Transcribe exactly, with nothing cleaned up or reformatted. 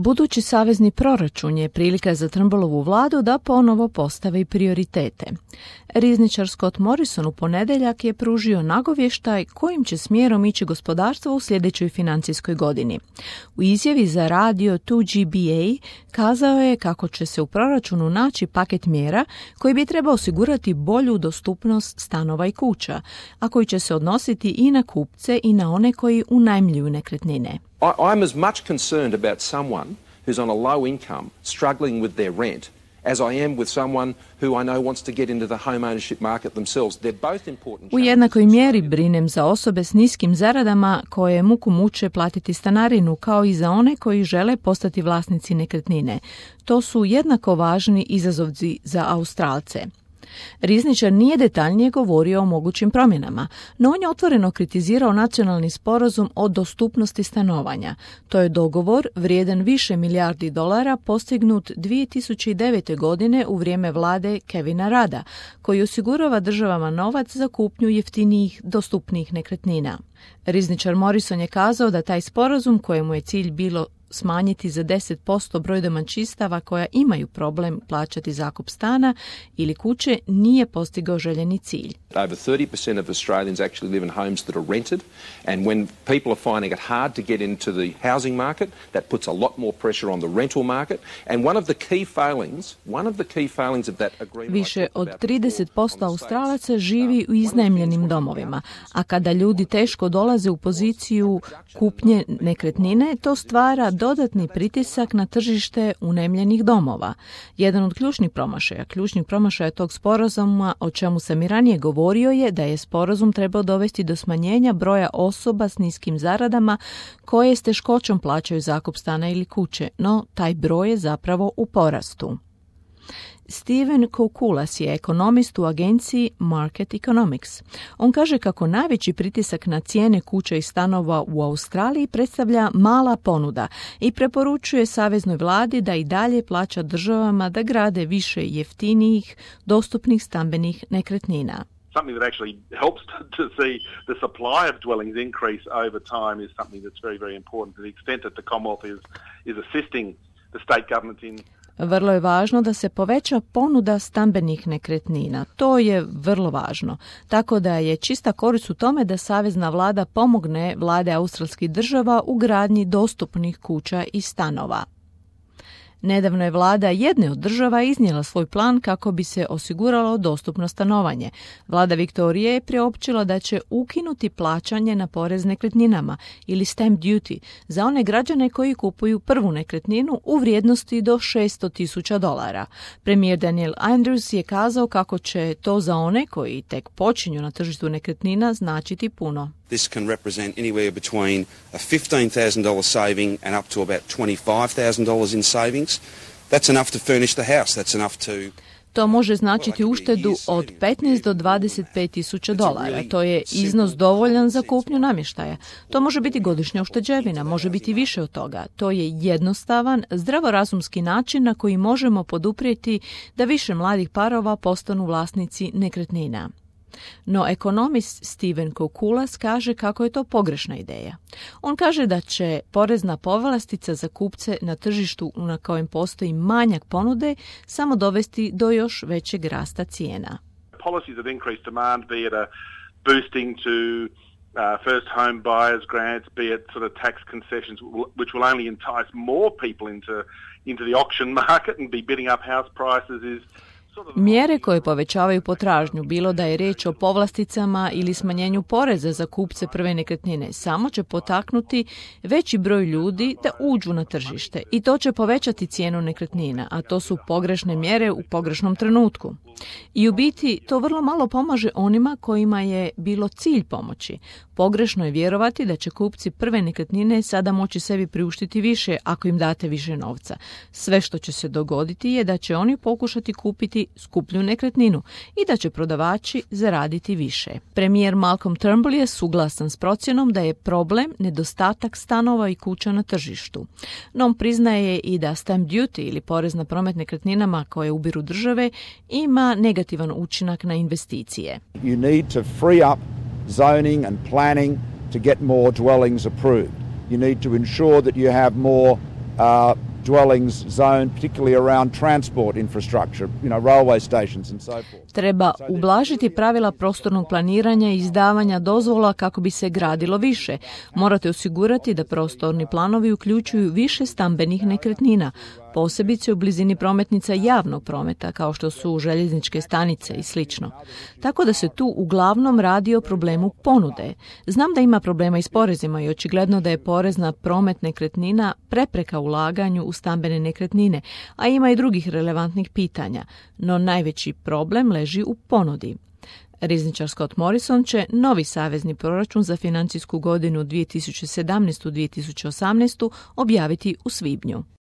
Budući savezni proračun je prilika za Turnbullovu vladu da ponovo postavi prioritete. Rizničar Scott Morrison u ponedjeljak je pružio nagovještaj kojim će smjerom ići gospodarstvo u sljedećoj financijskoj godini. U izjavi za radio two G B A kazao je kako će se u proračunu naći paket mjera koji bi trebao osigurati bolju dostupnost stanova i kuća, a koji će se odnositi i na kupce i na one koji unajmljuju nekretnine. I, I'm as much concerned about someone who's on a low income struggling with their rent as I am with someone who I know wants to get into the home ownership market themselves. They're both important. U jednakoj mjeri brinem za osobe s niskim zaradama koje muku muče platiti stanarinu, kao i za one koji žele postati vlasnici nekretnine. To su jednako važni izazovci za Australce. Rizničar nije detaljnije govorio o mogućim promjenama, no on je otvoreno kritizirao nacionalni sporazum o dostupnosti stanovanja. To je dogovor vrijedan više milijardi dolara postignut dvije tisuće devete. godine u vrijeme vlade Kevina Rudda, koji osigurava državama novac za kupnju jeftinijih, dostupnijih nekretnina. Rizničar Morrison je kazao da taj sporazum, kojemu je cilj bilo smanjiti za deset posto broj domaćinstava koja imaju problem plaćati zakup stana ili kuće, nije postigao željeni cilj. Over thirty percent of Australians actually live in homes that are rented, and when people are finding it hard to get into the housing market, that puts a lot more pressure on the rental market, and one of the key failings, one of the key failings of that agreement... Više od trideset posto Australaca živi u iznajmljenim domovima, a kada ljudi teško dolaze u poziciju kupnje nekretnine, to stvara dodatni pritisak na tržište unajmljenih domova. Jedan od ključnih promašaja, ključnih promašaja tog sporazuma, o čemu sam i ranije govorio, je da je sporazum trebao dovesti do smanjenja broja osoba s niskim zaradama koje s teškoćom plaćaju zakup stana ili kuće, no taj broj je zapravo u porastu. Steven Koukoulas je ekonomist u agenciji Market Economics. On kaže kako najveći pritisak na cijene kuća i stanova u Australiji predstavlja mala ponuda i preporučuje saveznoj vladi da i dalje plaća državama da grade više jeftinijih, dostupnih stambenih nekretnina. Something that actually helps to see the supply of dwellings increase over time is something that's very, very important to the extent that the Commonwealth is, is assisting the state governments in... Vrlo je važno da se poveća ponuda stambenih nekretnina. To je vrlo važno. Tako da je čista korist u tome da savezna vlada pomogne vlade australskih država u gradnji dostupnih kuća i stanova. Nedavno je vlada jedne od država iznijela svoj plan kako bi se osiguralo dostupno stanovanje. Vlada Viktorije je priopćila da će ukinuti plaćanje na porez nekretninama ili stamp duty za one građane koji kupuju prvu nekretninu u vrijednosti do šesto tisuća dolara. Premijer Daniel Andrews je kazao kako će to za one koji tek počinju na tržištu nekretnina značiti puno. This can represent anywhere between a fifteen thousand dollars saving and up to about twenty-five thousand dollars in savings. That's enough to furnish the house. That's enough to... To može značiti uštedu od petnaest do dvadeset pet tisuća dolara. To je iznos dovoljan za kupnju namještaja. To može biti godišnja ušteđevina, može biti više od toga. To je jednostavan, zdravorazumski način na koji možemo poduprijeti da više mladih parova postanu vlasnici nekretnina. No ekonomist Steven Koukoulas kaže kako je to pogrešna ideja. On kaže da će porezna povlastica za kupce na tržištu na kojem postoji manjak ponude samo dovesti do još većeg rasta cijena. Policies of increased demand, be it a boosting to uh, first home buyers grants, be it sort of tax concessions, which will only entice more people into into the auction market and be bidding up house prices is... Mjere koje povećavaju potražnju, bilo da je riječ o povlasticama ili smanjenju poreza za kupce prve nekretnine, samo će potaknuti veći broj ljudi da uđu na tržište i to će povećati cijenu nekretnina, a to su pogrešne mjere u pogrešnom trenutku. I u biti to vrlo malo pomaže onima kojima je bilo cilj pomoći. Pogrešno je vjerovati da će kupci prve nekretnine sada moći sebi priuštiti više ako im date više novca. Sve što će se dogoditi je da će oni pokušati kupiti skuplju nekretninu i da će prodavači zaraditi više. Premijer Malcolm Turnbull je suglasan s procjenom da je problem nedostatak stanova i kuća na tržištu. No on priznaje i da stamp duty ili porez na promet nekretninama koje ubiru države ima negativan učinak na investicije. You need to free up zoning and planning to get more dwellings approved. You need to ensure that you have more uh, dwellings zone, particularly around transport infrastructure, you know, railway stations and so forth. Treba ublažiti pravila prostornog planiranja i izdavanja dozvola kako bi se gradilo više. Morate osigurati da prostorni planovi uključuju više stambenih nekretnina, posebice u blizini prometnica javnog prometa, kao što su željezničke stanice i slično. Tako da se tu uglavnom radi o problemu ponude. Znam da ima problema i s porezima i očigledno da je porez na promet nekretnina prepreka ulaganju u stambene nekretnine, a ima i drugih relevantnih pitanja, no najveći problem leži u ponudi. Rizničar Scott Morrison će novi savezni proračun za financijsku godinu dvije tisuće sedamnaeste do dvije tisuće osamnaeste objaviti u svibnju.